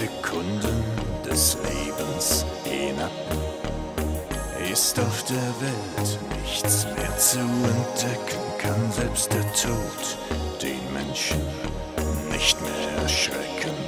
Sekunden des Lebens hinab. Ist auf der Welt nichts mehr zu entdecken, kann selbst der Tod den Menschen nicht mehr erschrecken.